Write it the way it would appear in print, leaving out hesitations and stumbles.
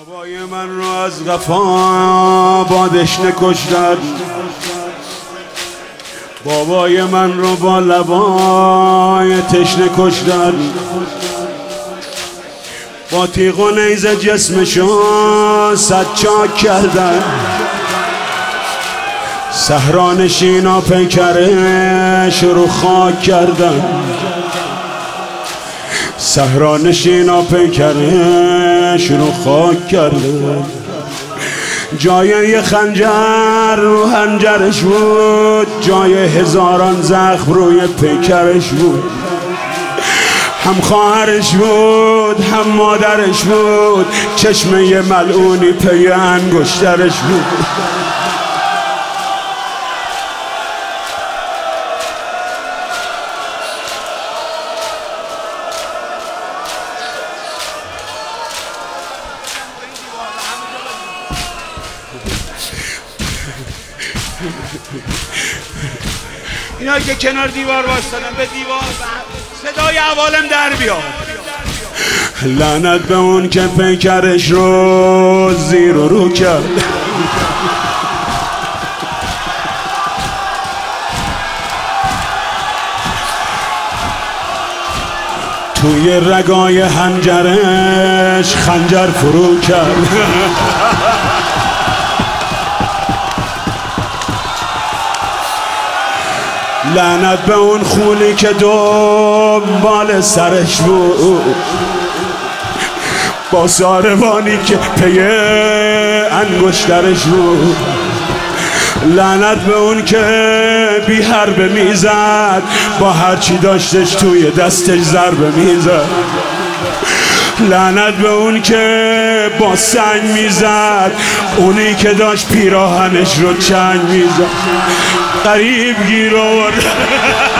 بابای من رو از قفا با دشنه کشتن، بابای من رو با لبای تشنه کشتن، با تیغ و نیزه جسمشو صد چاک کردن، صحرانشینا پیکرش رو خاک کردن، صحرانشینا پیکرش رو خاک کردن. جای یه خنجر رو هنجرش بود، جای هزاران زخم روی پیکرش بود. هم خواهرش بود هم مادرش بود، چشمه ملعونی پی انگشترش بود. اینا که کنار دیوار وایسادن به دیوار صدای عوالم در بیاد. لعنت به اون که پیکرش رو زیر و رو کرد، توی رگای هنجرش خنجر فرو کرد. لعنت به اون خونی که دنبال سرش بود، با ساروانی که پی انگشترش بود. لعنت به اون که بی حربه میزد، با هرچی داشتش توی دستش ضربه میزد. لعنت به اون که با سنگ میزد، اونی که داشت پیراهنش رو چنگ میزد. غریب گیر آورد.